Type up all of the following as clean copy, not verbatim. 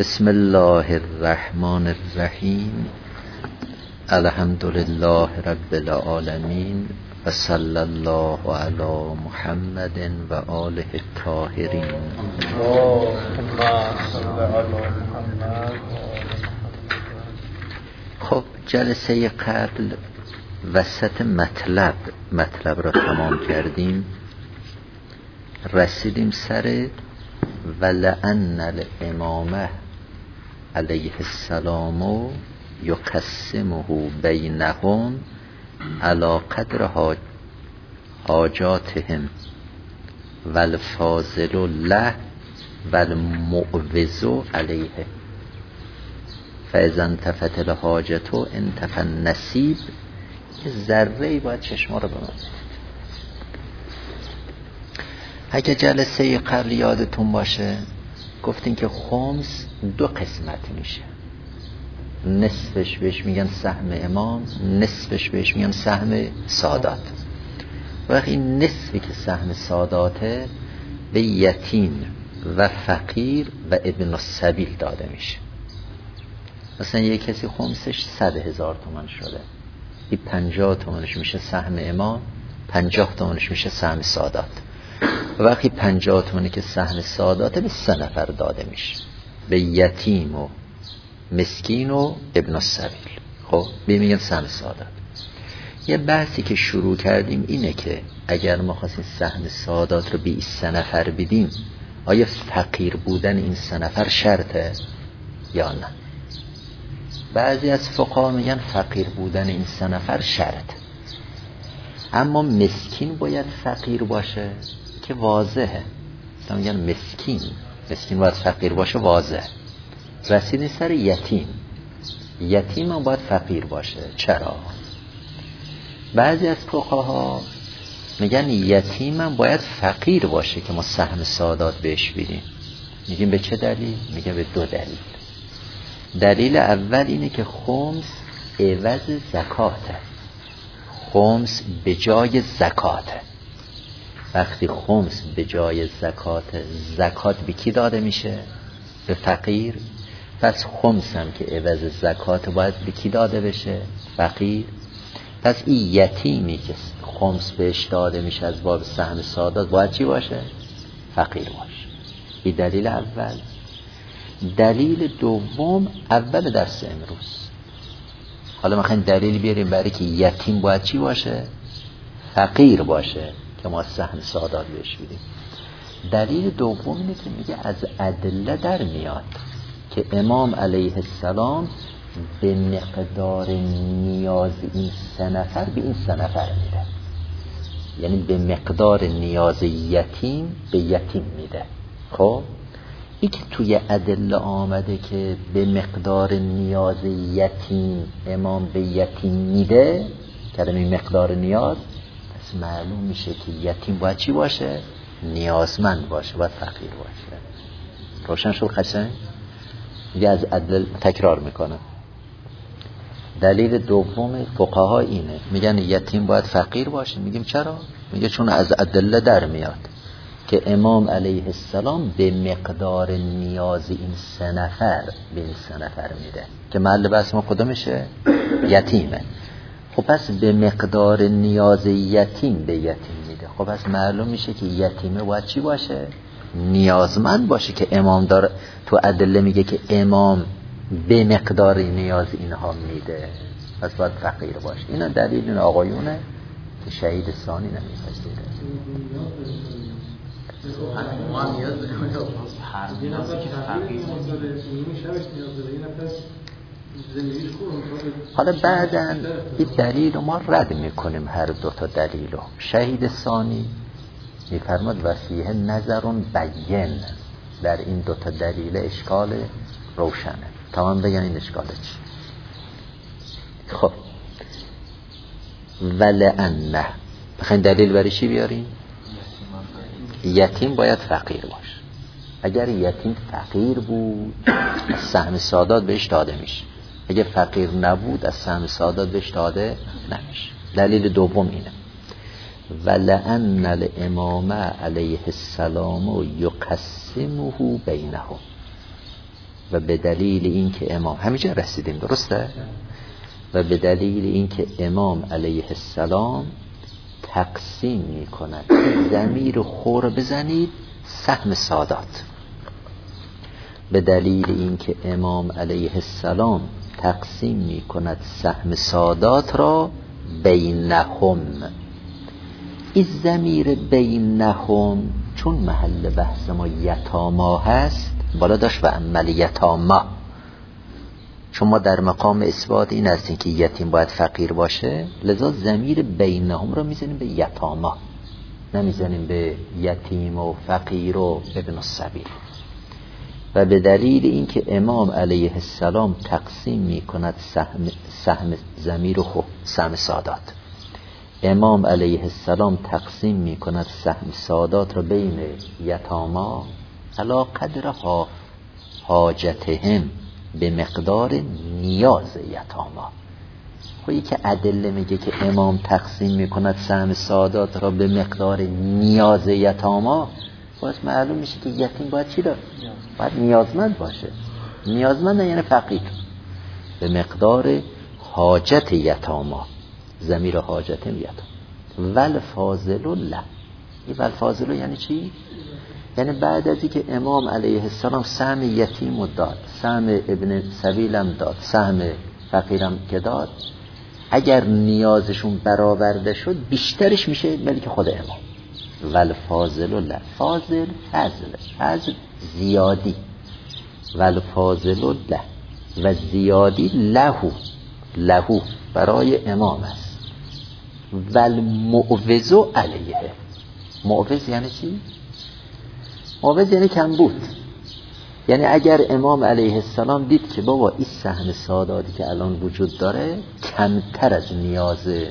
بسم الله الرحمن الرحیم. الحمد لله رب العالمین و صلی الله علی محمد و آله الطاهرین. خب جلسه قبل وسط مطلب را تمام کردیم، رسیدیم سر ولأن الامامه علیه السلام یقسمه بینهم علی قدر حاجاتهم والفاضل له والمعوض علیه فاذا انتفت الحاجت انتفى النصیب. یه ذره‌ای باید چشما رو ببندید. اگه جلسه قبل یادتون باشه گفتین که خمس دو قسمت میشه، نصفش بهش میگن سهم امام، نصفش بهش میگن سهم سادات. وقتی نصفی که سهم ساداته به یتیم و فقیر و ابن السبیل داده میشه. مثلا یه کسی خمسش 100,000 تومان شده، این 50 تومانش میشه سهم امام، 50 تومانش میشه سهم سادات. وقتی 50 تومانی که سهم ساداته به 3 نفر داده میشه، به یتیم و مسکین و ابن السبیل. خب میگن سهم سادات. یه بحثی که شروع کردیم اینه که اگر ما خواستیم سهم سادات رو به این 3 نفر بدیم، آیا فقیر بودن این 3 نفر شرطه یا نه؟ بعضی از فقها میگن فقیر بودن این 3 نفر شرط، اما مسکین باید فقیر باشه که واضحه. مثلا میگن مسکین باید فقیر باشه، واضح. رسیدیم سر یتیم هم باید فقیر باشه. چرا؟ بعضی از فقها میگن یتیم هم باید فقیر باشه که ما سهم سادات بهش بدیم. میگیم به چه دلیل؟ میگه به 2 دلیل. دلیل اول اینه که خمس عوض زکاته، خمس به جای زکاته. وقتی خمس به جای زکات به کی داده میشه؟ به فقیر. پس خمس هم که عوض زکات باید به کی داده بشه؟ فقیر. پس این یتیمی که خمس بهش داده میشه از باب سهم سادات باید چی باشه؟ فقیر باشه. این دلیل اول. دلیل دوم اول درس امروز. حالا میخوایم دلیل بیاریم برای که یتیم باید چی باشه؟ فقیر باشه که ما سهم سادات بهش بدیم. دلیل دوم اینه که میگه از ادله در میاد که امام علیه السلام به مقدار نیاز این 3 نفر به این 3 نفر میده، یعنی به مقدار نیاز یتیم به یتیم میده. خب این که توی ادله آمده که به مقدار نیاز یتیم امام به یتیم میده، کلمه مقدار نیاز، پس معلوم میشه که یتیم باید چی باشه؟ نیازمند باشه، باید فقیر باشه. روشن شد قشنگ؟ دیگه از ادله تکرار میکنم. دلیل دوم فقها اینه، میگن یتیم باید فقیر باشه. میگیم چرا؟ میگه چون از ادله در میاد که امام علیه السلام به مقدار نیاز این 3 نفر به این 3 نفر میده که محل بحث ما کدومشه؟ یتیمه. خب پس به مقدار نیاز یتیم به یتیم میده. خب پس معلوم میشه که یتیمه باید چی باشه؟ نیازمند باشه که امام داره تو ادله میگه که امام به مقدار نیاز اینها میده، پس باید فقیر باشه. اینا دلیل این آقایونه که شهید ثانی نمیپذیره. حالا بعداً این دلیل ما رد میکنیم، هر 2 تا دلیلو. شهید ثانی میفرماد وفیه نظرون بین، در این 2 تا دلیل اشکال روشنه. تمام بگن این اشکاله چی؟ خب ولعنه بخواین دلیل برای چی بیاریم؟ یتیم باید فقیر باشه. اگر یتیم فقیر بود از سهم سادات بهش داده میشه، اگر فقیر نبود از سهم سادات بهش داده نمیشه. دلیل دوم اینه ولأن الامام علیه السلام یقسمه بینهم. و به دلیل اینکه امام همینجا رسیدیم، درسته؟ و به دلیل اینکه امام علیه السلام تقسیم می کند، ضمیر خور بزنید سهم سادات، به دلیل اینکه امام علیه السلام تقسیم می کند سهم سادات را بینهم. این ضمیر بینهم چون محل بحث ما یتاما هست، بالا داشت و عمل یتاما، چون ما در مقام اثبات این هستیم که یتیم باید فقیر باشه، لذا ضمیر بینهم رو میزنیم به یتاما، نمیزنیم به یتیم و فقیر و ابن السبیل. و به دلیل اینکه امام علیه السلام تقسیم میکند سهم ضمیر و سهم سادات، امام علیه السلام تقسیم میکند سهم سادات را بین یتاما علی قدر حاجتهم، به مقدار نیاز یتاما. خب که ادله میگه که امام تقسیم میکند سهم سادات را به مقدار نیاز یتاما، باز معلوم میشه که یتیم باید چی داره؟ باید نیازمند باشه. نیازمند یعنی فقیر. به مقدار حاجت یتاما، ضمیر حاجت یتاما. والفاضل له، این والفاضل یعنی چی؟ یعنی بعد از اینکه امام علیه السلام سهم یتیم داد، سهم ابن سبیلم داد، سهم فقیرم که داد، اگر نیازشون برآورده شد بیشترش میشه ملک خود امام. والفاضل له، فاضل فضل زیادی، والفاضل له و زیادی لهو برای امام است. والمعوض علیه، معوض یعنی چی؟ معوض یعنی کم بود. یعنی اگر امام علیه السلام دید که بابا این سهم ساداتی که الان وجود داره کمتر از نیازه،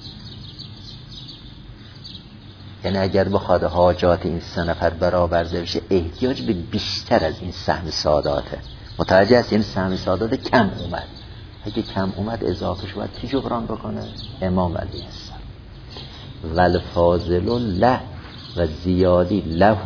یعنی اگر بخواد حاجات این 3 نفر برآورده بشه احتیاج به بیشتر از این سهم ساداته، متوجه است؟ این سهم سادات کم اومد، اگه کم اومد اضافه شد کی جبران بکنه؟ امام علیه السلام. والفاضل له و زیادی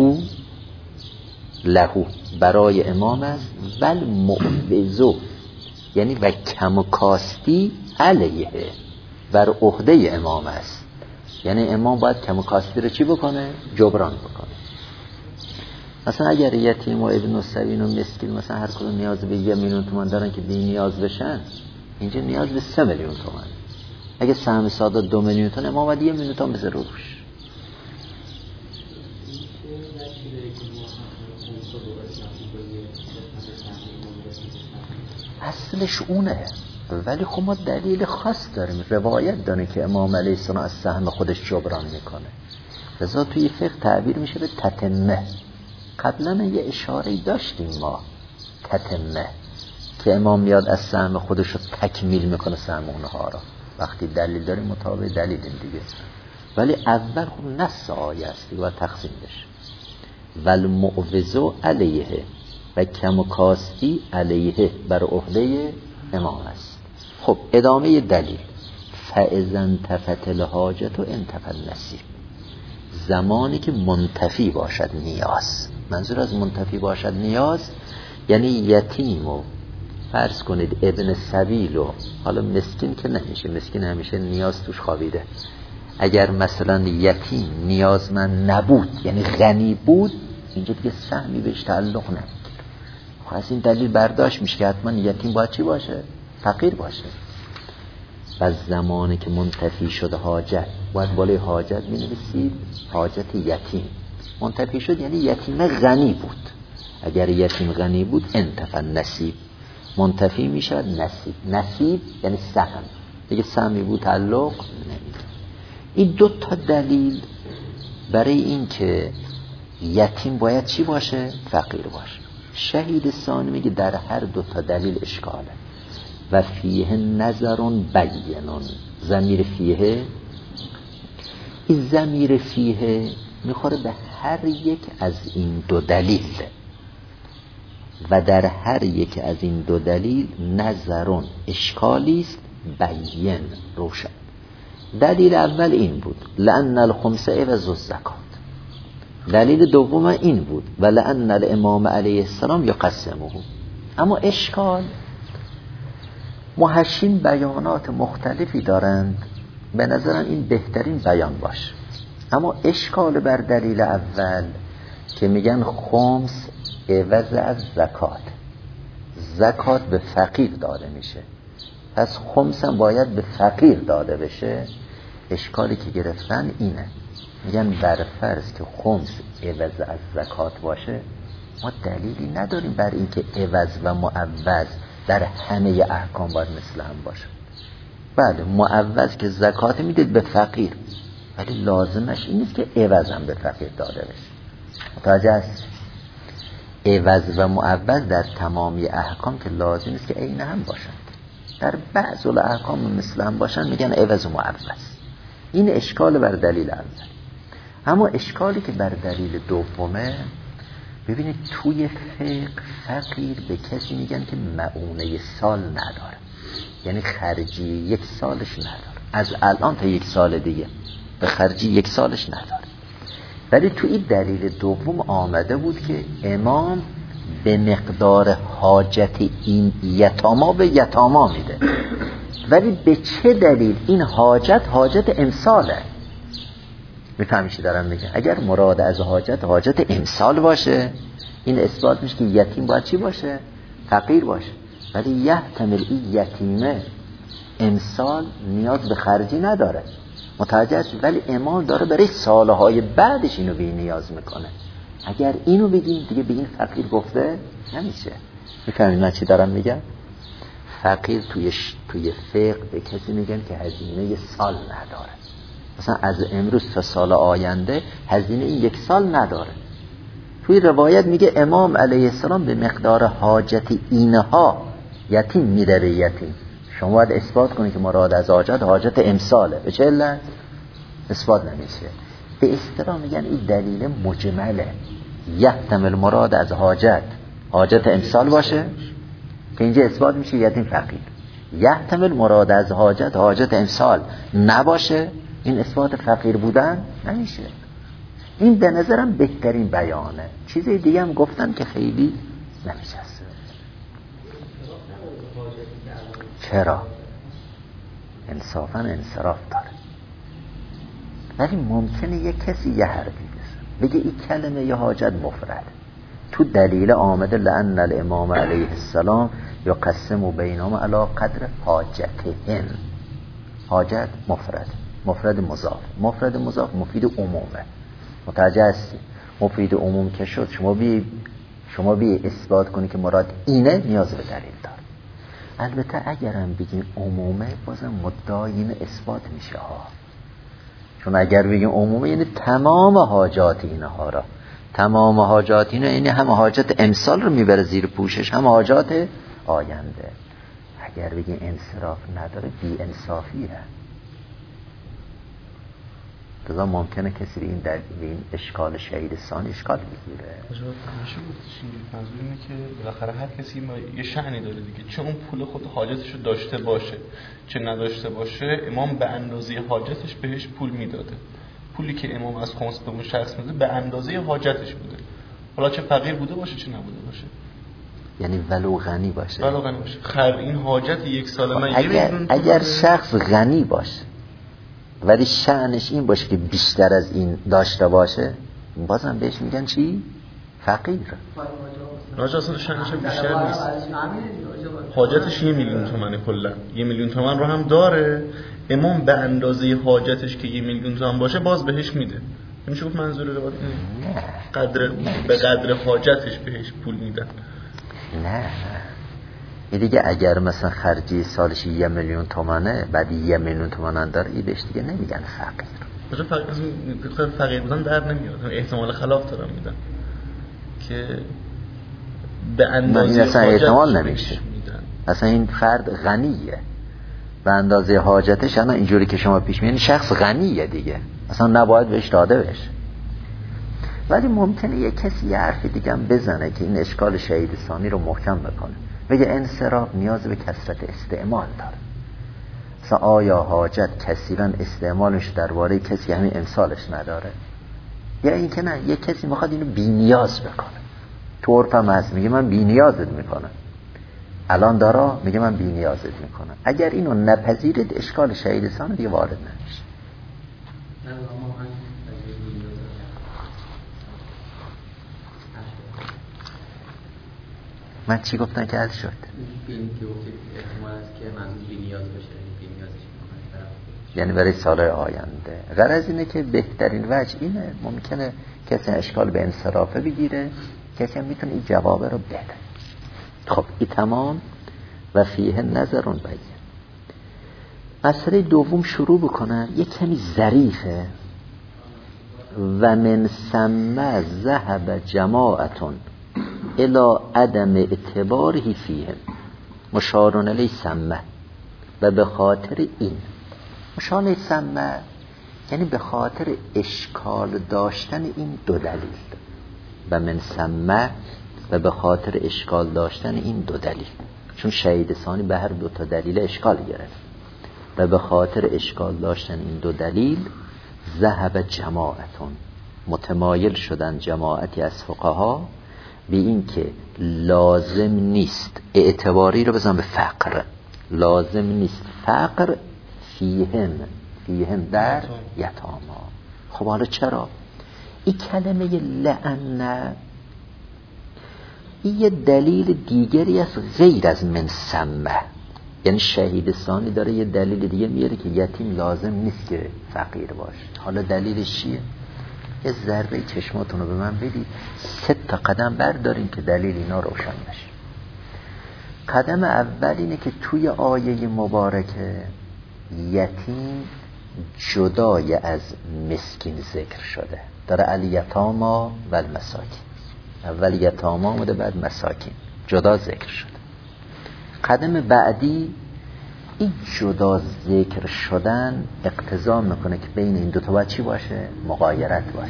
لهو برای امام است. والمعوض یعنی و کم و کاستی علیه، بر عهده امام است. یعنی امام باید کم و کاستی رو چی بکنه؟ جبران بکنه. مثلا اگر یتیم و ابن السبیل و مسکین مثلا هر کدوم نیاز به 1 میلیون تومان دارن که بی نیاز بشن، اینجا نیاز به 3 میلیون تومان. اگه سهم سادات 2 میلیون تومان، امام باید 1 میلیون تومان بذاره روش. اصلش اونه، ولی خب ما دلیل خاص داریم، روایت داره که امام علیه السلام از سهم خودش جبران میکنه، لذا توی فقه تعبیر میشه به تتمه. قبلا یه اشاره داشتیم ما، تتمه، که امام میاد از سهم خودش رو تکمیل میکنه سهم اونها رو، وقتی دلیل داریم مطابق دلیل دیگه، ولی اول خب نص آیه است و تقسیم بشه. والمعوض علیه و کم و کاستی علیه بر عهده امام است. خب ادامه دلیل، فاذا انتفت الحاجت و انتفى النصیب، زمانی که منتفی باشد نیاز. منظور از منتفی باشد نیاز یعنی یتیم و فرض کنید ابن سبیل و حالا مسکین که نمیشه، مسکین همیشه نیاز توش خوابیده. اگر مثلا یتیم نیازمند نبود یعنی غنی بود، اینجا دیگه سهمی بهش تعلق نمیگیره. خب از این دلیل برداشت میشه که حتما یتیم باید چی باشه؟ فقیر باشه. و زمانی که منتفی شد حاجت، باید بالای حاجت می نویسید حاجت یتیم. منتفی شد یعنی یتیم غنی بود. اگر یتیم غنی بود انتفى النصیب، منتفی می شود نصیب. نصیب یعنی سهم، دیگه سهمی بود تعلق نمیگیره. این 2 تا دلیل برای این که یتیم باید چی باشه؟ فقیر باشه. شهید ثانی میگه در هر 2 تا دلیل اشکاله. و فیه نظرون بینون، ضمیر فیه، این ضمیر فیه میخوره به هر یک از این 2 دلیل و در هر یک از این 2 دلیل نظرون اشکالی است بین روشن. دلیل اول این بود لأن الخمس عوض الزکات، دلیل دوم این بود و لأن الامام علیه السلام یقسمه، اما اشکال محشین بیانات مختلفی دارند، به نظرم این بهترین بیان باشه. اما اشکال بر دلیل اول که میگن خمس عوض از زکات، زکات به فقیر داده میشه، پس خمس هم باید به فقیر داده بشه. اشکالی که گرفتن اینه، میگن بر فرض که خمس عوض از زکات باشه، ما دلیلی نداریم بر این که عوض و معوض در همه احکام باید مثل هم باشه. بله معوض که زکات میدید به فقیر، ولی لازمش این نیست که عوض هم به فقیر داده بشه. متوجه است؟ عوض و معوض در تمامی احکام که لازم است که عین هم باشند، در بعض الاحکام مثل هم باشن میگن عوض و معوض. این اشکال بر دلیل اول. اما اشکالی که بر دلیل دومه، ببینید توی فقه فقیر به کسی میگن که مؤونه سال نداره، یعنی خرجی 1 سالش نداره، از الان تا 1 سال دیگه به خرجی 1 سالش نداره. ولی توی دلیل دوم آمده بود که امام به مقدار حاجت این یتاما به یتاما میده. ولی به چه دلیل؟ این حاجت امساله. میفهمی چی دارم میگم؟ اگر مراد از حاجت امسال باشه، این اثبات میشه که یتیم باید چی باشه؟ فقیر باشه. ولی یحتمل این یتیمه امسال نیاز به خرجی نداره، متوجه است؟ ولی امام داره برای سالهای بعدش اینو بی نیاز میکنه. اگر اینو بگیم دیگه به این فقیر گفته نمیشه. میفهمید من چی دارم میگم؟ فقیر توی فقه به کسی میگن که هزینه سال نداره، مثلا از امروز تا سال آینده هزینه این 1 سال نداره. توی روایت میگه امام علیه السلام به مقدار حاجت اینها یتیم میده به یتیم. شما باید اثبات کنید که مراد از حاجت امساله. به چه علت؟ اثبات نمیشه. به اصطلاح میگن این دلیل مجمله، یحتمل مراد از حاجت امسال باشه که اینجا اثبات میشه یتیم فقیر، یحتمل مراد از حاجت امسال نباشه، این اثبات فقیر بودن نمیشه. این به نظرم بهترین بیانه. چیزی دیگه هم گفتن که خیلی نمیشه. چرا؟ انصافا انصراف داره. ولی ممکنه یک کسی یه حرفی بزنه بگه این کلمه یه حاجت مفرد، تو دلیل آمده لأن الامام علیه السلام یقسم بینهم علی قدر حاجتهم. حاجت مفرد مضاف مفید عمومه. متوجه هستی؟ مفید عموم که شد شما بی اثبات کنی که مراد اینه، نیاز به دلیل داره. البته اگرم بگیم عمومه بازم مدعای این اثبات میشه ها، چون اگر بگیم عمومه یعنی تمام حاجات اینها را، تمام حاجات اینها یعنی هم حاجت امسال رو میبره زیر پوشش، هم حاجات آینده. اگر بگیم انصراف نداره بی انصافیه. لذا ممکنه کسی به این اشکال شهید ثانی اشکال بگیره. میشه گفتش منظور اینه که بالاخره هر کسی یه شأنی داره دیگه، چه اون پول خود حاجتش رو داشته باشه چه نداشته باشه، امام به اندازه حاجتش بهش پول میداده. پولی که امام از خمس به اون شخص میده به اندازه حاجتش بوده، حالا چه فقیر بوده باشه چه نبوده باشه، یعنی ولو غنی باشه. این حاجت 1 سال من اگر شخص غنی باشه ولی شأنش این باشه که بیشتر از این داشته باشه، بازم بهش میگن چی؟ فقیر. راجع اصلا شأنش بیشتر نیست، حاجتش 1 میلیون تومنه، کلا 1 میلیون تومن رو هم داره، امام به اندازه حاجتش که 1 میلیون تومن باشه باز بهش میده. نمیشه گفت منظور روایت اینه به قدر حاجتش بهش پول میدن. نه این دیگه اگر مثلا خرجی سالش 1 میلیون تومنه بعد 1 میلیون تومن داره، این بهش دیگه نمیگن فقیر. فقیر بودن در نمیاد، احتمال خلاف دارم میدن که به اندازه اصلا احتمال نمیشه. اصلا این فرد غنیه به اندازه حاجتش، انا اینجوری که شما پیش می‌بینید شخص غنیه دیگه، اصلا نباید بهش داده بشه. ولی ممکنه یک کسی یه حرف دیگه هم بزنه که این اشکال شهید ثانی رو محکم بکنه، بگه انصراف نیاز به کثرت استعمال داره. مثلا آیا حاجت کثیرا استعمالش درباره کسی همین امسالش نداره، یا این که نه یک کسی میخواد اینو بی نیاز بکنه. تو عرفم هست میگه من بی نیازت میکنم، الان داره میگه من بی نیازت میکنم. اگر اینو نپذیرید اشکال شهید ثانی دیگه وارد نمیشه. من چی گفتم که حل شد؟ یعنی برای سالهای آینده. غرض اینه که بهترین وجه اینه، ممکنه کسی اشکال به انصرافه بگیره، کسی هم میتونه این جواب رو بده. خب این تمام. و فیه نظرون بگیر. مسئله دوم شروع بکنن، یک کمی ظریفه. و من ثم ذهب جماعتون الی عدم اعتباره فیهم مشارون علی ثمه. و به خاطر این مشارون ثمه یعنی به خاطر اشکال داشتن این دو دلیل. و من ثمه و به خاطر اشکال داشتن این دو دلیل، چون شهید ثانی به هر دو تا دلیل اشکال گرفت. و به خاطر اشکال داشتن این دو دلیل ذهب جماعتون متمایل شدن جماعتی از فقها به این که لازم نیست، اعتباری رو بزن به فقر، لازم نیست فقر فیهم در یتاما. خب حالا چرا؟ این کلمه لعنه این یه دلیل دیگری است غیر از من سمه. یعنی شهید ثانی داره یه دلیل دیگه میاره که یتیم لازم نیست که فقیر باشه. حالا دلیلش چیه؟ یه ذره چشماتون رو به من بدید، 3 قدم بردارین که دلیل اینا روشن بشه. قدم اول اینه که توی آیه مبارکه یتیم جدای از مسکین ذکر شده. داره الیتاما و المساکین، اول یتاما اومده بعد مساکین، جدا ذکر شده. قدم بعدی این جدا ذکر شدن اقتضا میکنه که بین این دوتا باید چی باشه؟ مغایرت باشه.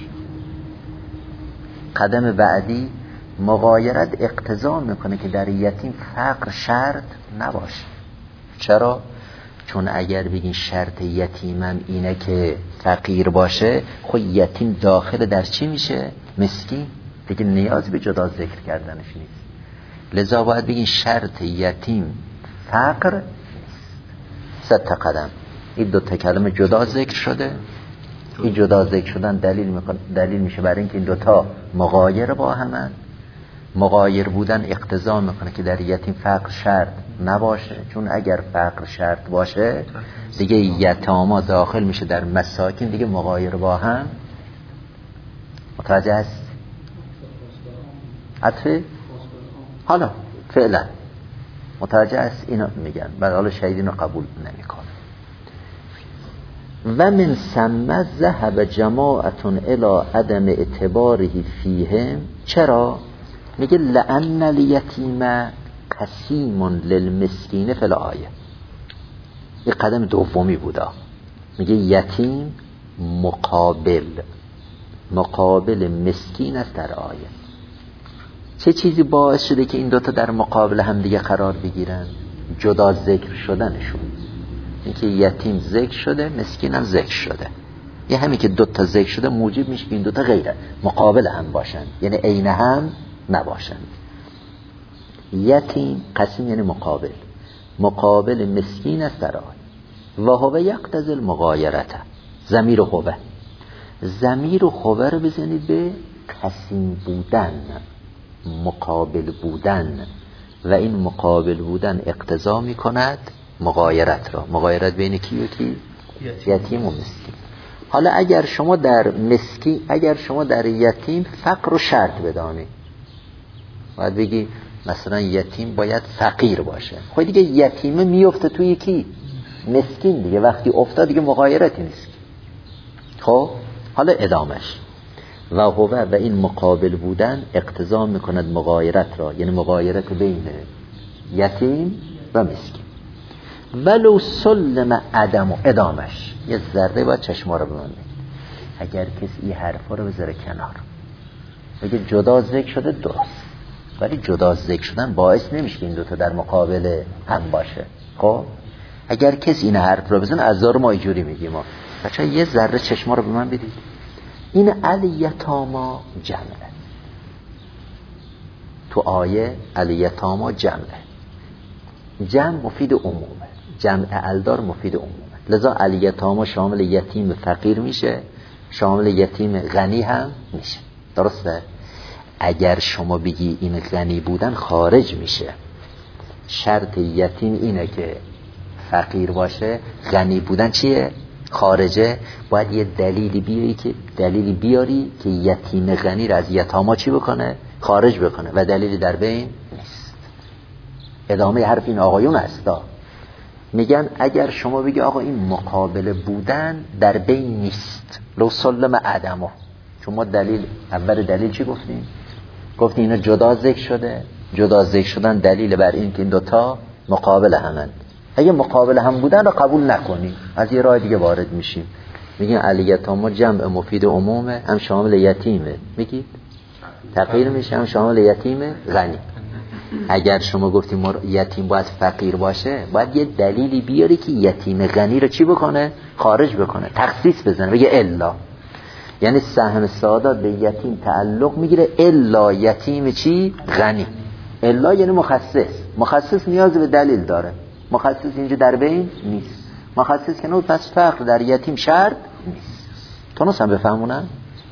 قدم بعدی مغایرت اقتضا میکنه که در یتیم فقر شرط نباشه. چرا؟ چون اگر بگین شرط یتیمم اینه که فقیر باشه، خب یتیم داخل در چی میشه؟ مسکین. دیگه نیاز به جدا ذکر کردنش نیست. لذا باید بگین شرط یتیم فقر نیست. 3 قدم این 2 کلمه جدا ذکر شده. این جدا ذکر شدن دلیل میشه برای اینکه این 2 مغایر با همن. مغایر بودن اقتضا میکنه که در یتیم فقر شرط نباشه، چون اگر فقر شرط باشه دیگه یتاما داخل میشه در مساکین، دیگه مغایر با هم. متوجه هست؟ عطفه؟ حالا فعلا متوجه هست؟ اینا میگن بعد حالا شهید اینو قبول نمیکنه. و من ثم ذهب جماعتون الی عدم اعتباره فیهم. چرا؟ میگه لأن الیتیم قسیم للمسکین فی الآیه. این قدم دومی بوده. میگه یتیم مقابل مسکین است در آیه. چه چیزی باعث شده که این 2 در مقابل هم دیگه قرار بگیرن؟ جدا ذکر شدنشون. اینکه یتیم ذکر شده، مسکین هم ذکر شده. یه همین که 2 ذکر شده موجب میشه که این 2 غیره مقابل هم باشن، یعنی عین هم نباشن. یتیم قسیم یعنی مقابل مسکین است در آیه. و هو یقتضی المغایرته. ضمیر خوبه رو بزنید به قسیم بودن، مقابل بودن. و این مقابل بودن اقتضا می کند مغایرت را. مغایرت بین کی و کی؟ یتیم و مسکین. حالا اگر شما در یتیم فقر و شرط بدانی، باید بگی مثلا یتیم باید فقیر باشه. خب دیگه یتیمه میفته توی کی؟ مسکین دیگه. وقتی افتاد دیگه مغایرتی نیست. خب حالا ادامش. و این مقابل بودن اقتضا میکند مغایرت را، یعنی مغایرت بین یتیم و مسکین. ولو سلم عدم و ادامش. یه ذره باید چشما رو بمانید. اگر کسی این حرفا رو بذاره کنار بگه جدا ذکر شده درست، ولی جدا ذکر شدن باعث نمیشه که این 2 در مقابل هم باشه. خب اگر کسی این حرف رو بزنه از ما اینجوری میگیم ما بچه یه ذره چشما رو به من بدید. این الیتاما جمعه. تو آیه الیتاما جمعه. جمع مفید عمومه، جمع الدار مفید عمومه، لذا الیتاما شامل یتیم فقیر میشه، شامل یتیم غنی هم میشه. درسته؟ اگر شما بگی این غنی بودن خارج میشه، شرط یتیم اینه که فقیر باشه، غنی بودن چیه؟ خارجه. باید یه دلیلی بیاری که یتیم غنی رو از یتاما چی بکنه؟ خارج بکنه و دلیلی در بین نیست. ادامه حرف این آقایون هستا. میگن اگر شما بگی آقا این مقابل بودن در بین نیست، لو سلم عدمو، چون ما دلیل اول دلیل چی گفتیم؟ گفتیم اینا جدا ذکر شده، جدا ذکر شدن دلیل بر این که این دوتا مقابل همن. اگه مقابل هم بودن رو قبول نکنیم، از یه راه دیگه وارد میشیم، میگیم الیتاما جمع مفید عمومه، هم شامل یتیمه، میگید تغییر میشه، هم شامل یتیم غنی. اگر شما گفتیم یتیم باید فقیر باشه، باید یه دلیلی بیاری که یتیم غنی رو چی بکنه؟ خارج بکنه، تخصیص بزنه، بگه الا. یعنی سهم سادات به یتیم تعلق میگیره الا یتیم چی؟ غنی. الا یعنی مخصص نیاز به دلیل داره، مخصص اینجا در بین نیست، مخصص که نو پس فقر در یتیم شرط نیست. تونستم بفهمونم؟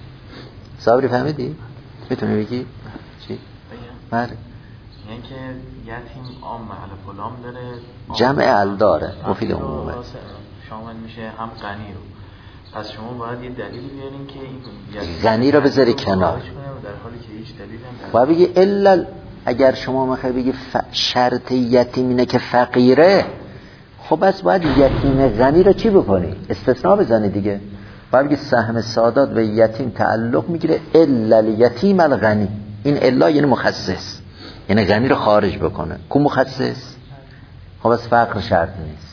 صابری فهمیدی؟ میتونی بگی؟ چی؟ بله. یعنی که یتیم عام محل فلام داره، جمع ال داره، مفید عمومه، شامل میشه هم غنی رو. پس شما باید یه دلیلی بیارین که این غنی رو بذاری کنار، در حالی که هیچ دلیلی هم باید بگی الا. اگر شما میخوای بگی شرط یتیم اینه که فقیره، خب بس باید یتیم غنی رو چی بکنی؟ استثناء بزنی دیگه. باید بگی سهم سادات به یتیم تعلق میگیره الا الیتیم الغنی. این الا یعنی مخصص، یعنی غنی رو خارج بکنه. کو مخصص؟ خب بس فقر شرط نیست.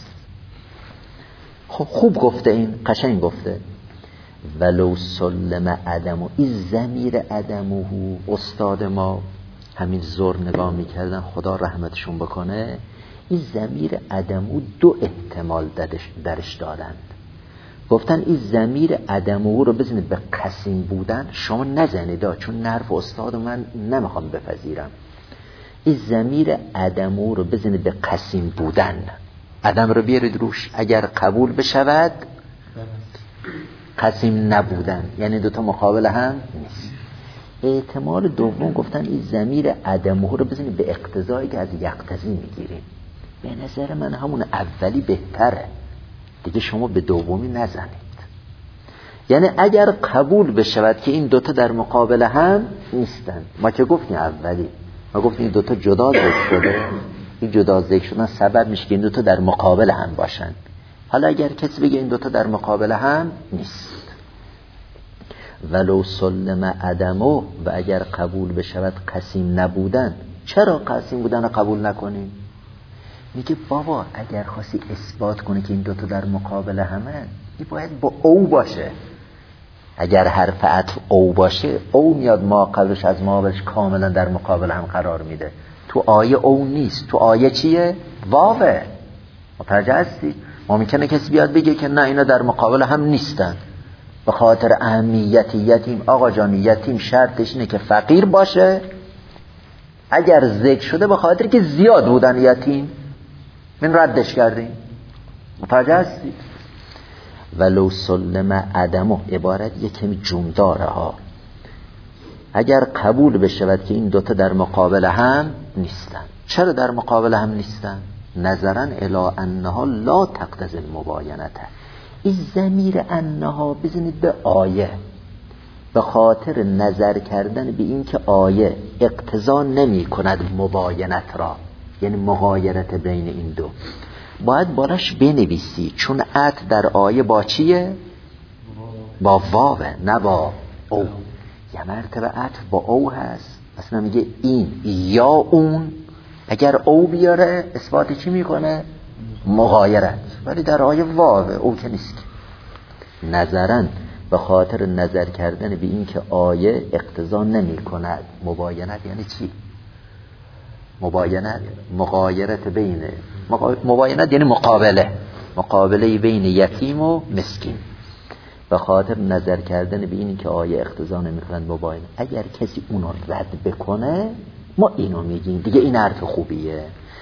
خب خوب گفته، این قشنگ گفته. ولو سلم عدمو، این ضمیر عدمو، استاد ما همین زور نگاه میکردن، خدا رحمتشون بکنه، این ضمیر عدمو دو احتمال درش دادند. گفتن این ضمیر عدمو رو بزنید به قسیم بودن، شما نزنید، چون نرف استاد من نمیخوام بپذیرم. این ضمیر عدمو رو بزنید به قسیم بودن، عدم رو بیارید روش، اگر قبول بشود قسیم نبودن، یعنی دوتا مقابل هم نیست. احتمال دوم گفتن این ضمیر عدمو رو بزنید به اقتضایی که از یقتضی میگیریم. به نظر من همون اولی بهتره دیگه، شما به دومی نزنید. یعنی اگر قبول بشود که این دوتا در مقابل هم نیستن، ما که گفتیم اولی، ما گفتیم این دوتا جدا ذکر شده، این جدا ذکر شدن سبب میشه که این دوتا در مقابل هم باشن. حالا اگر کسی بگه این دوتا در مقابل هم نیست، ولو سلم عدمو، و اگر قبول بشود قسیم نبودن، چرا قسیم بودن رو قبول نکنیم؟ میگه بابا اگر خواستی اثبات کنی که این دوتا در مقابل همه، این باید با او باشه. اگر حرف عطف او باشه، او میاد ما قبلش از ما قبلش کاملا در مقابل هم قرار میده. تو آیه او نیست، تو آیه چیه؟ واوه. متوجه هستی؟ ممکنه کسی بیاد بگه که نه اینا در مقابل هم نیستن به خاطر اهمیت یتیم. آقا جان یتیم شرطش اینه که فقیر باشه، اگر ذکر شده به خاطر که زیاد بودن یتیم، من ردش کردیم. متوجه هستی؟ ولو سلم عدمو عبارت یک کمی جمداره ها. اگر قبول بشود که این دوتا در مقابل هم نیستن، چرا در مقابل هم نیستن؟ نظرا الی انها لا تقتضی المباینته. این ضمیر انها بزنید به آیه، به خاطر نظر کردن به این که آیه اقتضا نمی کند مباینت را، یعنی مغایرت بین این دو، باید بالاش بنویسی، چون ات در آیه با چیه؟ با واوه، نه با او. یه مرتبه ات با او هست، اصلا میگه این یا اون، اگر او بیاره اثبات چی میکنه؟ مغایرت. ولی در آیه واوه، او که نیست. نظرا به خاطر نظر کردن به این که آیه اقتضا نمی کند مباینت. یعنی چی؟ مباینت مغایرت بین، مباینت یعنی مقابله بین یتیم و مسکین. به خاطر نظر کردن به این که آیه اقتضا نمی کند مباینت، اگر کسی اونو رد بکنه ما اینو میگیم دیگه، این حرف خوبیه.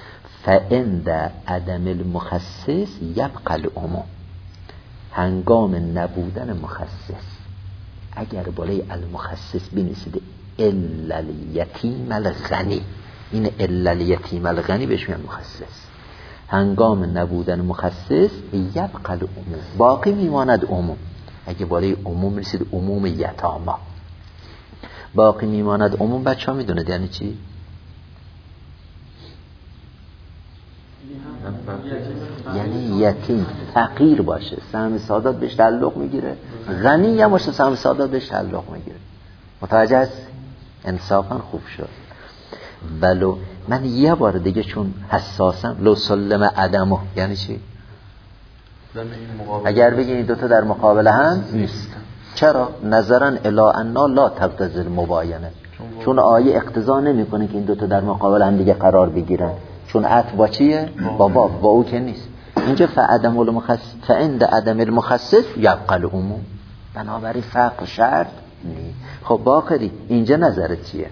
فعند عدم المخصص یبقى العموم. هنگام نبودن مخصص اگر بالای المخصص بنویسید الا الیتیم الغنی، این الا الیتیم الغنی بهش میگن مخصص. هنگام نبودن مخصص یبقى العموم، باقی میماند عموم. اگه بالای عموم رسید عموم یتاما، باقی میماند عموم. بچه ها میدونید یعنی چی؟ یعنی یتیم فقیر باشه سهم سادات بهش تعلق میگیره، غنی هم باشه سهم سادات بهش تعلق میگیره. متوجه هست؟ انصافا خوب شد. ولو من یه بار دیگه چون حساسم، لو سلم عدمه یعنی چی؟ اگر بگین این دوتا در مقابل هم نیست. چرا؟ نظرا الی انا لا تقتضی المباینه، چون آیه اقتضا نمیکنه که این دوتا در مقابل هم دیگه قرار بگیرن، چون عطف با چیه؟ با او که نیست. اینجا فعدم المخصص، فعند عدم المخصص یبقى العموم، بنابراین فقر شرط نیست. خب باقری اینجا نظرت چیه؟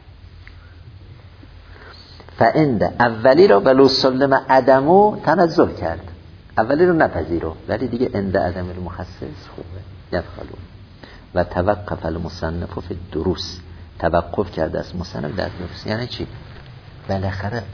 فعند اولی رو ولو سلم عدمو تنزل کرد، اولی رو نپذیرو، ولی دیگه عند عدم المخصص خوبه یبقى العموم. و توقف المصنف فی الدروس، توقف کرده از مصنف در دروس. یعنی چی؟ بالاخره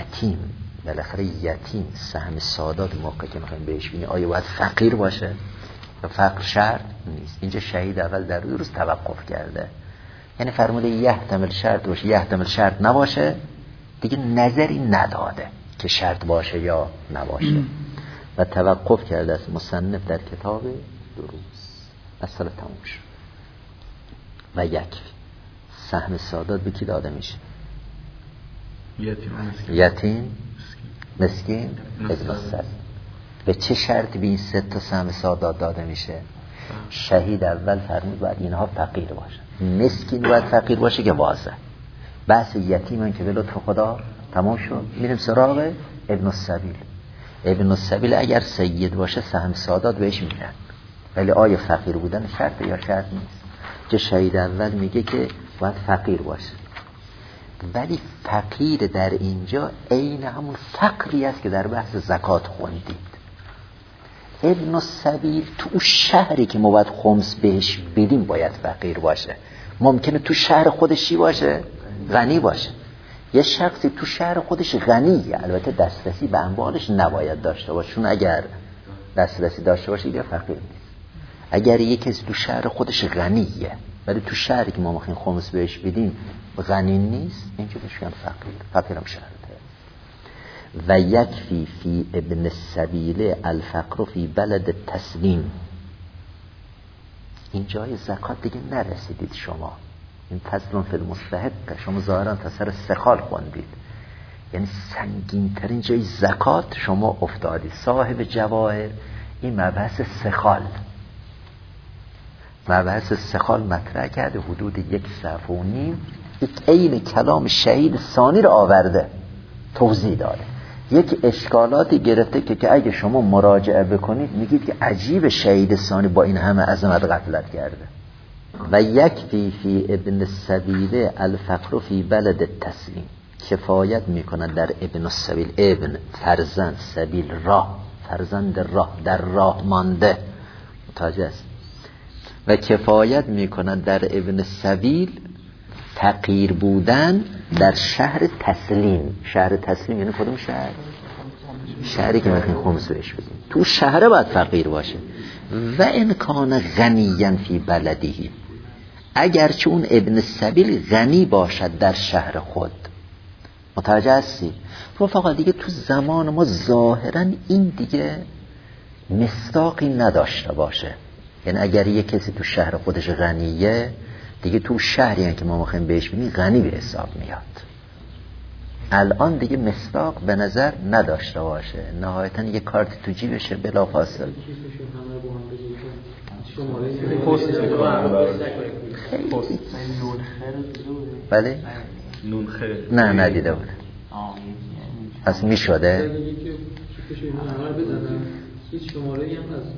یتیم سهم سادات موقع که میخوایم بهش بینی آیا باید فقیر باشه؟ فقر شرط نیست. اینجا شهید اول در دروس توقف کرده، یعنی فرموده یحتمل شرط باشه یحتمل شرط نباشه، دیگه نظری نداده که شرط باشه یا نباشه. و توقف کرده از مصنف در کتاب دروس. اصلا تموم شد. و یکفی سهم سادات به کی داده میشه؟ یتیم، مسکین، ابن السبیل. به چه شرطی به این سه تا سهم سادات داده میشه؟ شهید اول فرمود باید اینها فقیر باشه، مسکین باید فقیر باشه که واضح. بحث یتیم هم که به لطف خدا تمام شد. میریم سراغ ابن السبیل. ابن السبیل اگر سید باشه سهم سادات بهش میدن، ولی آیا فقیر بودن شرط یا شرط نیست؟ که شهید اول میگه که باید فقیر باشه، ولی فقیر در اینجا عین همون فقری است که در بحث زکات خوندید. ابن السبیل تو شهری که ما باید خمس بهش بدیم باید فقیر باشه. ممکنه تو شهر خودش چی باشه؟ غنی باشه. یه شخصی تو شهر خودش غنیه، البته دسترسی به اموالش نباید داشته باشه، چون اگر دسترسی داشته باشه دیگه فقیر نیست. اگر یک کسی تو شهر خودش غنیه ولی تو شهری که ما میخوایم خمس بهش بدیم غنی نیست، اینجا بهش میگن فقیر. فقیرم شرطه. و یکفی فی ابن السبیل الفقر فی بلد تسلیم. این جای زکات دیگه نرسیدید شما، این فصل فی المستحق، شما ظاهرا تا سر سخال خوندید، یعنی سنگین ترین جای زکات شما افتادید. صاحب جواهر این مبحث سخال مطرح کرده، حدود 1.5 صفحه یک عین کلام شهید ثانی رو آورده توضیح داده. یک اشکالاتی گرفته که اگه شما مراجعه بکنید میگید که عجیب شهید ثانی با این همه عظمت غفلت کرده. و یکفی فی ابن السبیل الفقر فی بلد التسلیم، کفایت میکنه در ابن السبیل، ابن فرزند، سبیل راه، فرزند راه، در راه مانده، متوجه است. و کفایت میکنن در ابن السبیل تغییر بودن در شهر تسلیم. شهر تسلیم یعنی کدوم شهر؟ شهری که میخوایم خمس بهش بدیم. تو شهر باید فقیر باشه. و امکان غنیاً فی بلدهی، اگرچه اون ابن السبیل غنی باشد در شهر خود. متوجه هستی؟ رفقا دیگه تو زمان ما ظاهراً این دیگه مصداقی نداشته باشه. یعنی اگر یک کسی تو شهر خودش غنیه، دیگه تو شهری هم که ما میخوایم بهش بدیم غنی به حساب میاد. الان دیگه مصداق به نظر نداشته باشه، نهایتاً یه کارت تو جیبشه بلافاصله. بله؟ نه ندیده بود. پس میشده؟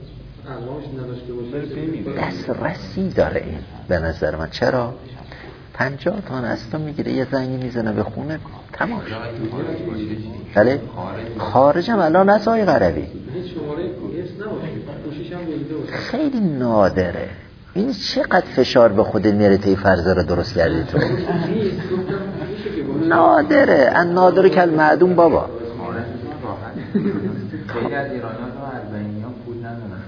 دسترسی داره این به نظر من. چرا؟ 50 تومن از تو میگیره، یه زنگی میزنه به خونه تمام. بله خارج هم الان از آقای غربی خیلی نادره. این چقدر فشار به خودت میاره توی فرضا رو درست کردی تو. نادره، ان نادره کل معدوم بابا. خیلی از ایرانی‌ها تو اربعینی‌ها پول ندارن.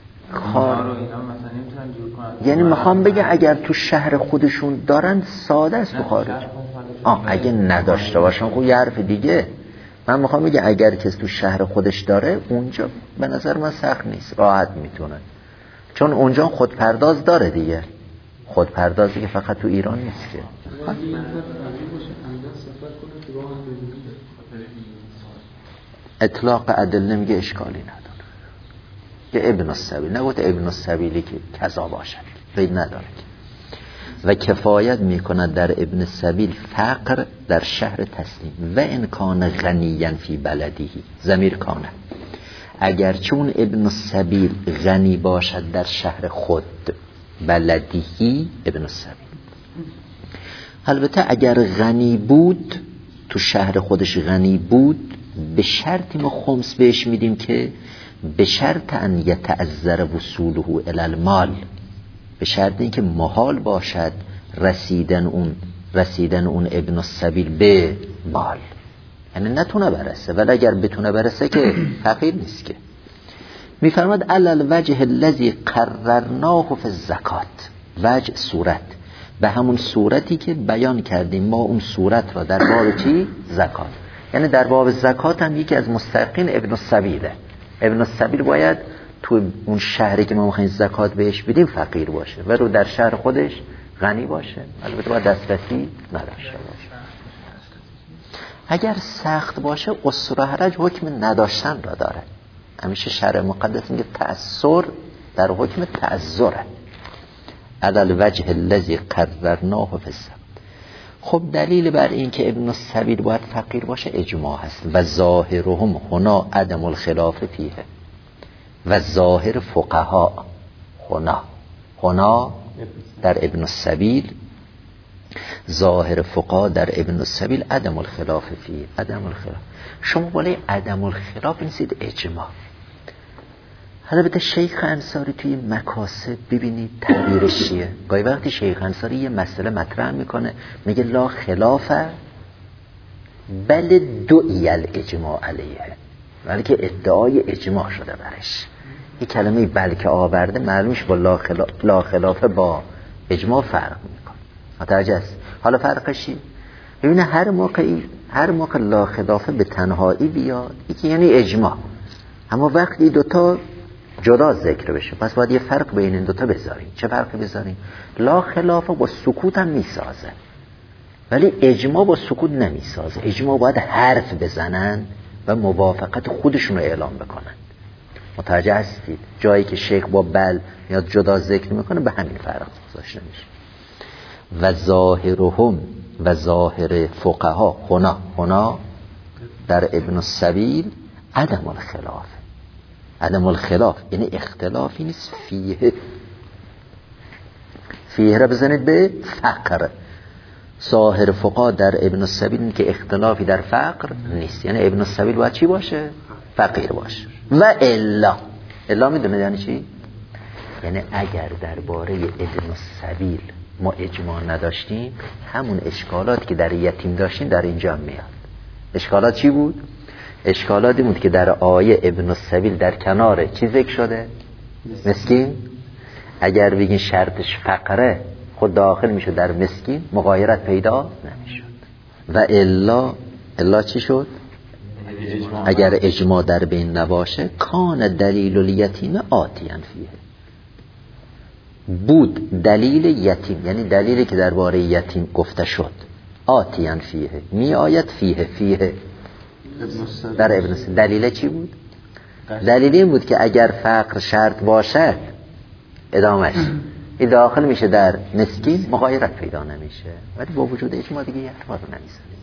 یعنی میخوام بگه اگر تو شهر خودشون دارن ساده است تو خارج. اگه نداشته باشن خب یه حرف دیگه. من میخوام بگه اگر کسی تو شهر خودش داره اونجا به نظر من سخت نیست، راحت میتونه، چون اونجا خودپرداز داره دیگه. خودپردازی که فقط تو ایران نیست که. اطلاق ادله میگه اشکالی نداره که ابن السبیل، نگوت ابن السبیلی که کذا باشد فید نداره. و کفایت میکند در ابن السبیل فقر در شهر تسلیم و ان کان غنیًا فی بلدیه. ضمیر کانه، اگر چون ابن السبیل غنی باشد در شهر خود، بلدیهی ابن السبیل. البته اگر غنی بود تو شهر خودش غنی بود، به شرطی ما خمس بهش میدیم که به شرط ان یتعذر وصوله الی المال، به شرط اینکه محال باشد رسیدن اون ابن السبیل به مال، یعنی نتونه برسه. ولی اگر بتونه برسه که فقیر نیست که. میفرماد علی الوجه الذی قررناه فی الزکات، وجه صورت، به همون صورتی که بیان کردیم ما اون صورت را در باب چی؟ زکات. یعنی در باب زکات هم یکی از مستحقین ابن السبیله. ابن السبیل باید تو اون شهری که ما می‌خوایم زکات بهش بدیم فقیر باشه و رو در شهر خودش غنی باشه، البته باید دسترسی نداشته باشه. اگر سخت باشه اسر و حرج حکم نداشتن را داره. همیشه شرع مقدس میگه تأثر در حکم تعذره. علی الوجه الذی قررناه فی الزکات. خب دلیل بر این که ابن السبیل باید فقیر باشه اجماع هست. و ظاهرهم هنا عدم الخلاف فیه، و ظاهر فقها هنا در ابن السبیل، ظاهر فقها در ابن السبیل عدم الخلاف فیه. عدم الخلاف، شما بالای عدم الخلاف نیستید اجماع. البته شیخ انصاری توی مکاسب ببینید تعبیرش چیه. گاهی وقتی شیخ انصاری یه مسئله مطرح میکنه میگه لا خلافه بل دعی الاجماع علیه، ولی که ادعای اجماع شده برش. یه کلمه بلکه آورده معلومش با لا خلافه با اجماع فرق میکنه. متوجه است؟ حالا فرقش چیه؟ ببینه هر موقع لا خلافه به تنهایی بیاد یکی یعنی اجماع، اما وقتی دوتا جدا ذکر بشه پس باید یه فرق بین این دوتا بذاریم. چه فرقی بذاریم؟ لا خلافه با سکوت هم میسازه، ولی اجماع با سکوت نمیسازه. اجماع باید حرف بزنن و موافقت خودشون رو اعلام بکنن. متوجه هستید؟ جایی که شیخ با بل میاد جدا ذکر میکنه به همین فرق گذاشته میشه. و ظاهرهم و ظاهر فقها هنا در ابن السبیل عدم الخلاف. عدم الخلاف یعنی اختلافی نیست فیه را بزنید به فقر. ظاهر فقها در ابن السبیل که اختلافی در فقر نیست، یعنی ابن السبیل باید چی باشه؟ فقیر باشه. و الا میدونه یعنی چی؟ یعنی اگر درباره ابن السبیل ما اجماع نداشتیم، همون اشکالات که در یتیم داشتیم در اینجا میاد. اشکالات چی بود؟ اشکالاتی بود که در آیه ابن السبیل در کنار چی ذکر شده؟ مسکین. اگر بگین شرطش فقره خود داخل میشه در مسکین، مغایرت پیدا نمیشد. و الا چی شد؟ اگر اجماع در بین نباشه کان دلیل الیتیم آتیاً فیه، بود دلیل یتیم، یعنی دلیلی که درباره یتیم گفته شد آتیاً فیه، می آید فیه در ابن السبیل. دلیل چی بود؟ دلیل این بود که اگر فقر شرط باشد ادامهش این داخل میشه در مسکین، مغایرت پیدا نمیشه. ولی با وجود اجماع دیگه یه حرفا رو نمیزنیم.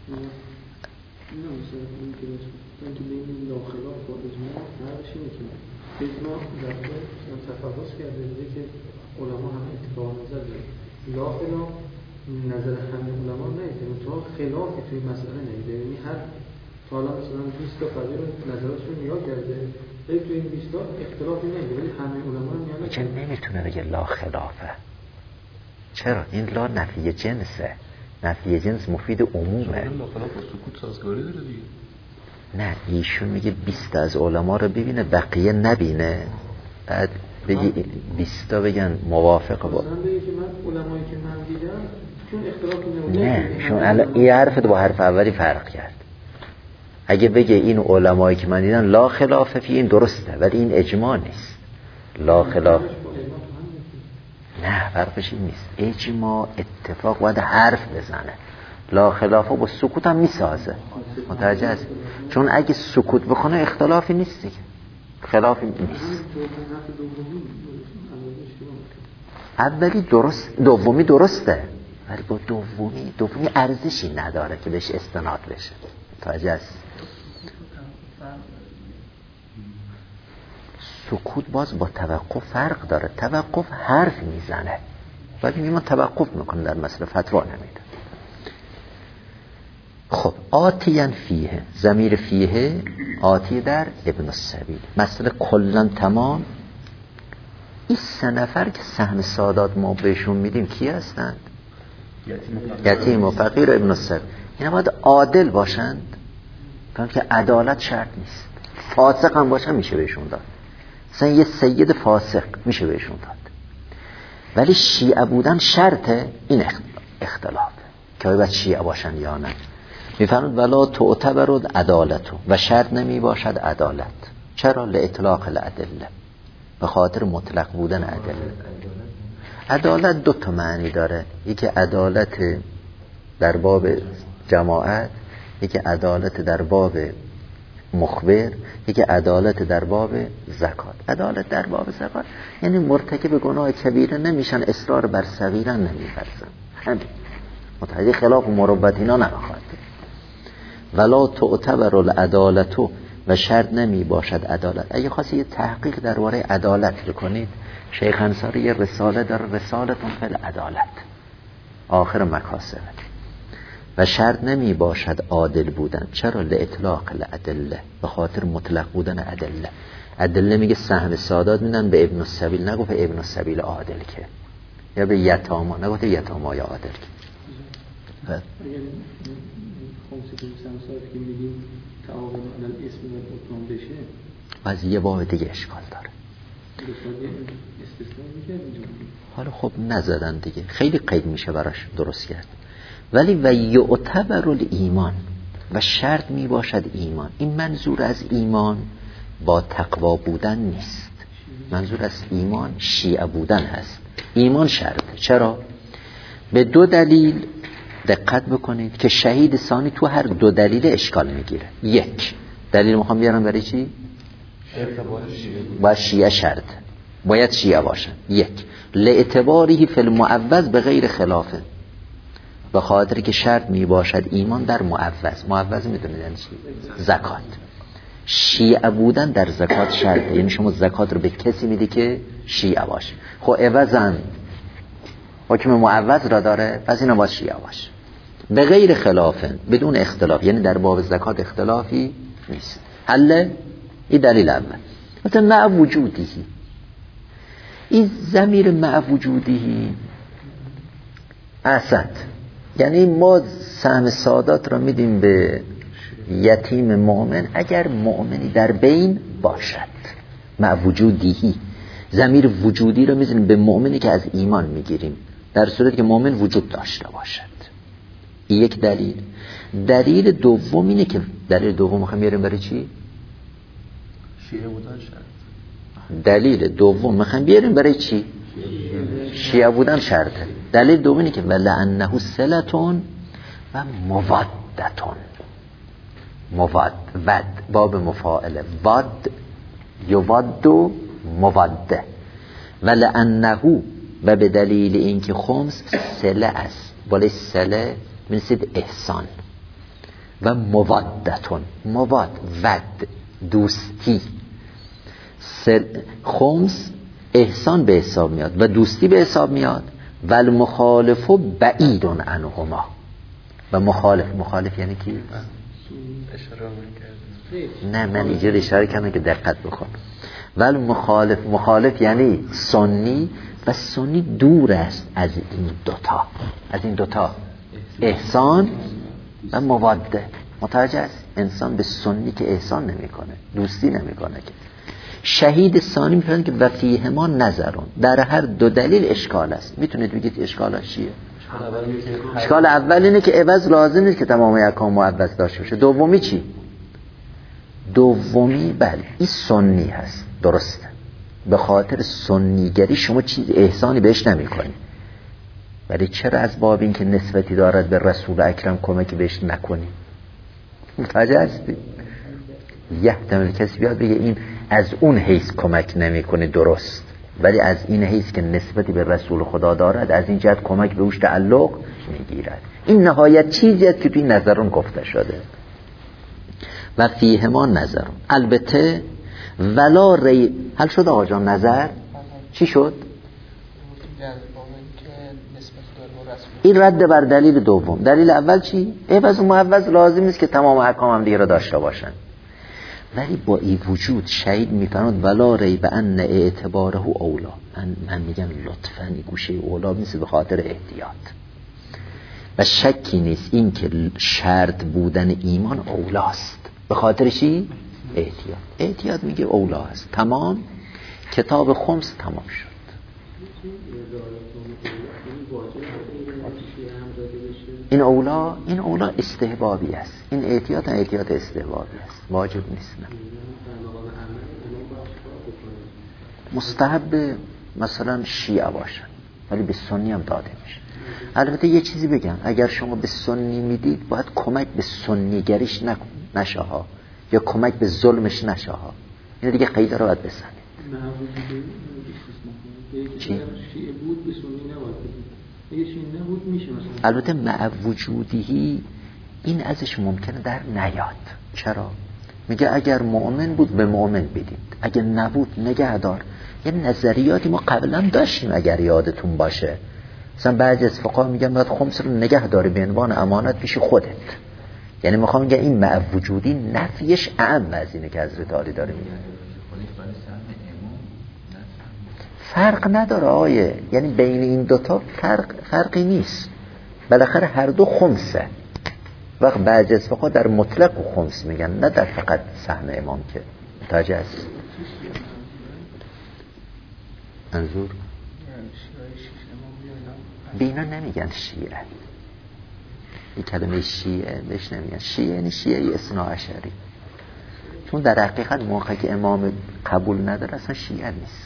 من که بین لاخلاف با اجماع فرقش اینه که اجماع در تفاوت کرده دیگه که علما همه اتفاق نظر دارن. لاخلاف نظر همه علما نیست، تو خلافی توی مسئله نیست. یعنی هر حالا مثلا 20 تا فقیه نظراتشون نگاه کرده، ولی توی این 20 تا اختلافی نیست، ولی همه علما میگن چه نمیتونه بگه لا خلافه. چرا؟ این لا نفی جنسه. نفی جنس مفید عمومه. لا خلاف با سکوت سازگاری داره دیگه. نه ایشون میگه 20 از علما رو ببینه بقیه نبینه، بعد بگی 20 تا بگن موافق با. مثلا بگی که من علمایی که من دیدم چون اختلافی نمیده. نه چون الان این حرفت با حرف اولی فرق کرد. اگه بگه این علمایی که من دیدم لا خلافه فی، این درسته، ولی این اجماع نیست. لا خلاف نه فرقش این نیست. اجماع اتفاق باید حرف بزنه. لا خلافه با سکوت هم میسازه. متوجه است؟ چون اگه سکوت بکنه اختلافی نیست دیگه، خلافی نیست. اولی درست، دومی درسته، ولی با دومی ارزشی نداره که بهش استناد بشه. متوجه است؟ سکوت باز با توقف فرق داره. توقف حرف میزنه، ولی میمون توقف میکنه در مسئله فتوا نمیده. خب آتیان فیه، ضمیر فیه آتی در ابن السبیل. مسئله کلن تمام. این 3 نفر که سهم سادات ما بهشون میدیم کی هستند؟ یتیم و فقیر و ابن السبیل. اینا باید عادل باشند، چون که عدالت شرط نیست. فاسق هم باشن میشه بهشون داد، مثلا یه سید فاسق میشه بهشون داد، ولی شیعه بودن شرطه. این اختلافه که باید شیعه باشن یا نه. میفرمود ولا تعتبر عدالتو، و شرط نمی باشد عدالت. چرا؟ لاطلاق الادله، به خاطر مطلق بودن ادله. عدالت 2 تا معنی داره، یکی عدالت در باب جماعت، یکی عدالت در باب مخبر، یکی عدالت در باب زکات. عدالت در باب زکات یعنی مرتکب گناه کبیره نمیشن، اصرار بر صغیره نمی‌ورزن. همین متعدی خلاف و مربت اینا نمیخواد. ولا تعتبر العدالت، و شرط نمی باشد عدالت. اگه خواستی یه تحقیق درباره عدالت بکنید، شیخ انصاری یه رساله داره، رسالتون فی العدالت، آخر مکاسب. و شرط نمی باشد عادل بودن. چرا؟ لاطلاق الادله، به خاطر مطلق بودن ادله. ادله میگه سهم سادات میدن به ابن السبیل، نگفت ابن السبیل عادل که، یا به یتاما، نگفت یتاما یا عادل که. اگر خمسه که سمسات که میگیم تعاون علل اسم و بطلان بشه، از یه باب دیگه اشکال داره. حالا خب نزدن دیگه، خیلی قید میشه براش درست کرد. ولی و یعتبر الایمان، و شرط می باشد ایمان. این منظور از ایمان با تقوا بودن نیست، منظور از ایمان شیعه بودن هست. ایمان شرط. چرا؟ به 2 دلیل دقت بکنید که شهید ثانی تو هر 2 دلیل اشکال میگیره. 1 دلیل میخوام بیارم برای چی؟ باید شیعه شرط، باید شیعه باشن. 1 لاعتباره فی المعوض به غیر خلافه، به خاطر که شرط می باشد ایمان در معوض. معوض میدونید یعنی چی؟ زکات. شیعه بودن در زکات شرطه، یعنی شما زکات رو به کسی میدی که شیعه باشه. خب عوضاً حکم معوض را داره، پس اینا باید شیعه باشه. به غیر خلافه، بدون اختلاف، یعنی در باب زکات اختلافی نیست. حله؟ این دلیل اول. مثلا مع وجودی، این ضمیر مع وجودی اسد، یعنی ما سهم سادات را میدیم به یتیم مؤمن اگر مؤمنی در بین باشد. مع وجودی، ضمیر وجودی را میزنیم به مؤمنی که از ایمان میگیریم، در صورتی که مؤمن وجود داشته باشد. این یک دلیل. دلیل دوم اینه که دلیل دوم میخوام بیاریم برای چی؟ شیعه بودن شرط. دلیل دوم میخوام بیاریم برای چی؟ شیعه بودن شرطه. دلیل دوم اینه که ولعنه صلتون و مودتون. مود، ود، باب مفاعله، ود یود موده. ولعنه، و به دلیل اینکه خمس صله است، بالای صله منسید احسان. و مودتون، مود، ود، دوستی. خمس احسان به حساب میاد و دوستی به حساب میاد، و المخالف بعید عنهما. و مخالف یعنی کی؟ اشاره من نه من اینجا اشاره کردم که دقت بکن. و مخالف یعنی سنی، و سنی دور است از این دوتا احسان و مواده. متوجه است؟ انسان به سنی که احسان نمیکنه، دوستی نمیکنه. که شهید ثانی میفهمن که و فیهما نظرون، در هر دو دلیل اشکال است. میتونید بگید اشکالش چیه؟ اشکال اول اینه که عوض لازم نیست که تمام احکام معوض داشته باشه. دومی چی؟ دومی بله این سنی هست، درسته. به خاطر سنیگری شما چیز احسانی بهش نمیکنی، ولی چرا از باب این که نسبتی دارد به رسول اکرم کمکی بهش نکنی؟ متوجه هستی؟ یحتمل کسی بیاد بگه این از اون حیث کمک نمیکنه، درست، ولی از این حیث که نسبتی به رسول خدا دارد، از این جهت کمک به اوش تعلق میگیرد. این نهایت چیزی است که توی نظرون گفته شده. و فیهما نظرون. البته ولا ری حل شد آقا جان. نظر چی شد؟ این رد بر دلیل دوم. دلیل اول چی؟ عوض و معوض لازم نیست که تمام احکام هم دیگه را داشته باشن، ولی با این وجود شهید میفرماد ولا ریب ان اعتباره اولا. من میگم لطفاً این گوشه اولا نیست، به خاطر احتیاط. و شکی نیست این که شرط بودن ایمان اولاست. به خاطر چی؟ احتیاط میگه اولا هست. تمام کتاب خمس تمام شد. این اولا استحبابی است. این احتیاط استحبابی است، واجب نیست. نه مستحب مثلا شیعه باشن ولی به سنی هم داده میشه. البته یه چیزی بگم، اگر شما به سنی میدید باید کمک به سنیگریش نشه ها، یا کمک به ظلمش نشه ها. این دیگه قیده رو باید بزنید. چی؟ شیعه بود به سنی نباید. البته مع وجودی این ازش ممکنه در نیاد. چرا؟ میگه اگر مؤمن بود به مؤمن بدید، اگر نبود نگه دار. یه نظریاتی ما قبلا داشتیم اگر یادتون باشه. مثلا بعضی از فقها میگن باید خمس رو نگه داری به عنوان امانت پیش خودت. یعنی میخوام میگه این مع وجودی نفیش اعم از اینه که حضرت علی داره میگه. فرق نداره آیه، یعنی بین این دوتا فرقی نیست. بالاخره هر دو خمسه. وقت بعضی از فقها در مطلق خمس میگن، نه در فقط سهم امام. که متوجه است منظور؟ بینا نمیگن شیعه. این کلمه شیعه بهش نمیگن شیعه، یعنی شیعه اثناعشری. چون در حقیقت موقعی که امام قبول نداره اصلا شیعه نیست.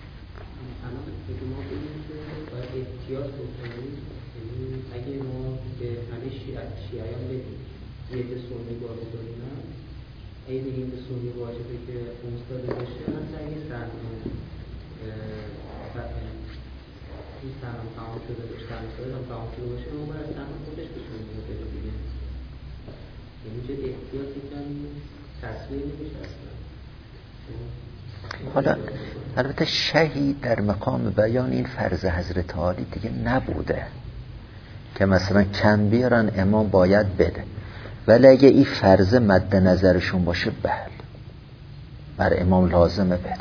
احتیاط بکنیم. اگه ما به همه شیعیان بدیم یه سنی واجب داریم، اگه بگیم به سنی واجبه که خمس داده باشه، مثلا اگه این سهم تمام شده باشه، تمام شده باشه، اون باید سهم خودش به سنی بده دیگه. یعنی چه احتیاطی کنیم تصویر نمیشه اصلا. حالا البته شهید در مقام بیان این فرض حضرت علی دیگه نبوده که مثلا کم بیارن امام باید بده، ولی اگه این فرض مد نظرشون باشه بله بر امام لازمه بده.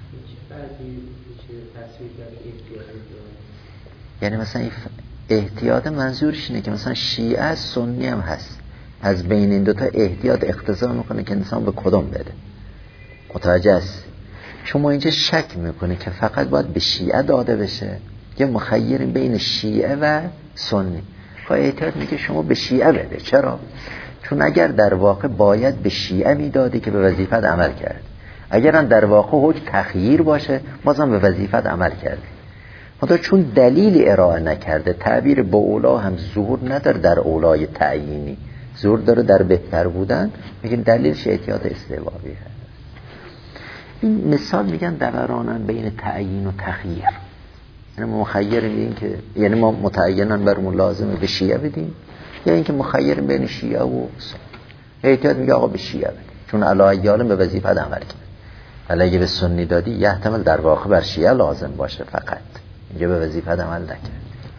یعنی مثلا این احتیاط منظورش اینه که مثلا شیعه سنی هم هست، از بین این دوتا احتیاط اقتضا میکنه که انسان به کدوم بده. متوجه است؟ چون ما اینجا شک میکنه که فقط باید به شیعه داده بشه یا مخیریم بین شیعه و سنی. خواهی احتیاط میگه شما به شیعه بده. چرا؟ چون اگر در واقع باید به شیعه میدادی که به وظیفت عمل کرد، اگر هم در واقع حکم تخییر باشه بازم به وظیفت عمل کرد. حتی چون دلیل ارائه نکرده، تعبیر با اولا هم ظهور نداره در اولای تعیینی، ظهور داره در بهتر بودن. میگن دلیلش احتیاط استحبابی هست. این مثال میگن دورانن بین تعیین و تخییر. یعنی ما مخیریم این که یعنی ما متعیناً برمون لازمه به شیعه بدیم، یا اینکه مخیریم بین شیعه و سنی. احتیاط میگه آقا به شیعه بدیم چون علیه به وظیفه عمل کرد. ولی اگه به سنی دادی یحتمل در واقع بر شیعه لازم باشه، فقط اینجا به وظیفه عمل نکرد.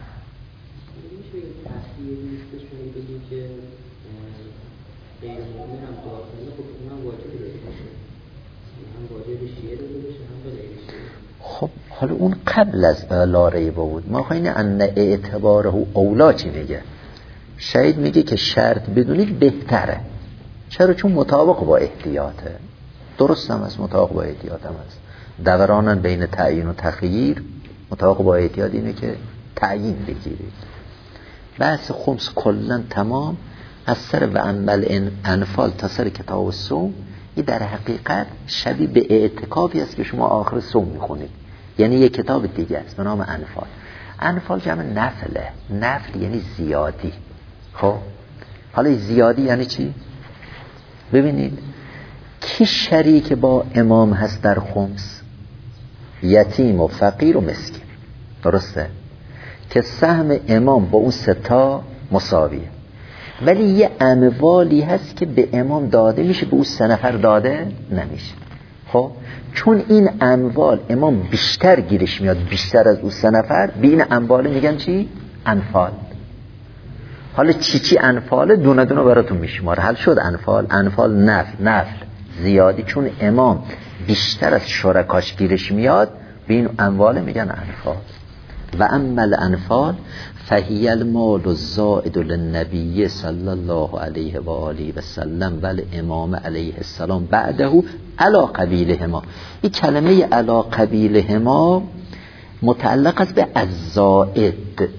حالا اون قبل از لا ریب بود. ما خواهیم ان اعتباره اولا چی میگه؟ شهید میگه که شرط بدونید بهتره. چرا؟ چون مطابق با احتیاطه. درست هم است، مطابق با احتیاط هم است. دورانن بین تعیین و تخییر، مطابق با احتیاط اینه که تعیین بگیرید. بحث خمس کلن تمام از سر و انبل انفال تا سر کتاب صوم، این در حقیقت شبیه به اعتکافی است که شما آخر صوم میخونید. یعنی یک کتاب دیگه است به نام انفال. انفال جمع نفله. نفل یعنی زیادی. خب حالا زیادی یعنی چی؟ ببینید کی شریک با امام هست در خمس؟ یتیم و فقیر و مسکین. درسته؟ که سهم امام با اون ستا مساویه. ولی یه اموالی هست که به امام داده میشه، به اون 3 نفر داده نمیشه. خب چون این اموال امام بیشتر گیرش میاد، بیشتر از اون 3 نفر، به این اموال میگن چی؟ انفال. حالا چی انفال؟ دونه دونه براتون میشماره. حل شد انفال. انفال نفل زیادی، چون امام بیشتر از شرکاش گیرش میاد، به این اموال میگن انفال. و اما الانفال فهی المال الزائد للنبی صلی الله علیه و آله و سلم و الامام علیه السلام بعده علی قبیلهما. این کلمه علی قبیلهما متعلق است به الزائد.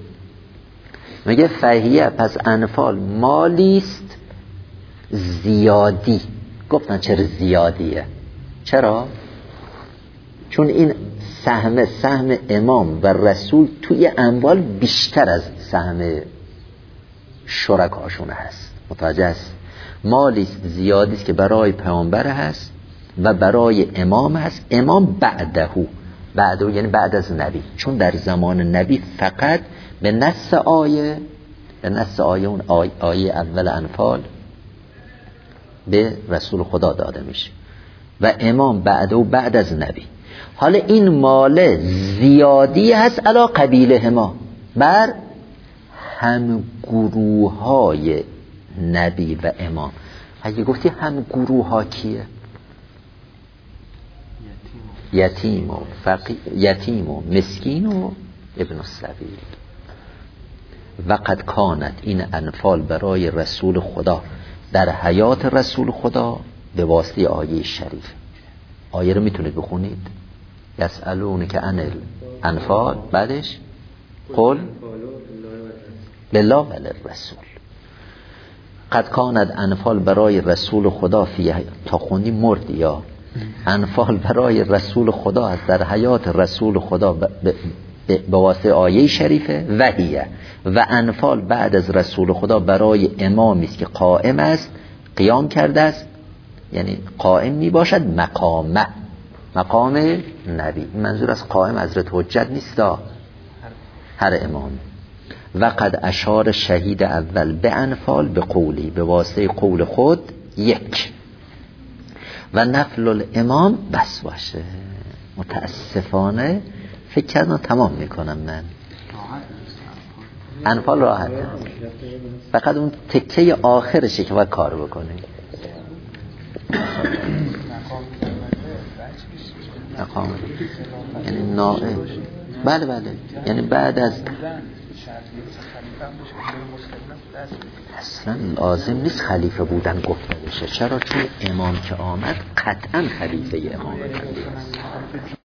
میگه فهیه، پس انفال مالیست زیادی. گفتن چرا زیادیه؟ چرا؟ چون این سهم امام و رسول توی اموال بیشتر از سهم شرکاشون هست. متوجه است؟ مالیست زیادیست که برای پیامبر هست و برای امام هست. امام بعده یعنی بعد از نبی، چون در زمان نبی فقط به نص آیه اون آیه اول انفال به رسول خدا داده میشه و امام بعد از نبی. حالا این مال زیادی هست علی قبیلهما، بر هم گروه های نبی و امام. اگه گفتی هم گروه ها کیه؟ یتیم و مسکین و ابن السبیل. وقد کانت، این انفال برای رسول خدا در حیات رسول خدا به واسطه آیه شریف. آیه رو میتونید بخونید. یسألونک عن الانفال، بعدش قل لله و للرسول. قد کانت انفال برای رسول خدا تا خوندی مردی یا انفال برای رسول خدا است در حیات رسول خدا به واسطه آیه شریفه. وحیه و انفال بعد از رسول خدا برای امامی است که قائم است، قیام کرده است، یعنی قائم می باشد مقام نبی. منظور از قائم حضرت حجت نیست، هر امام. و قد اشار شهید اول به انفال به قولی، به واسطه قول خود یک. و نفل الامام بس باشه. متاسفانه فکر کردم تمام میکنم من. انفال راحته، فقط اون تکه آخرشه که باید کار بکنه. مقام یعنی نائب. بله یعنی بعد از اصلا لازم نیست خلیفه بودن گفته بشه. چرا؟ چون امام که آمد قطعا خلیفه امام.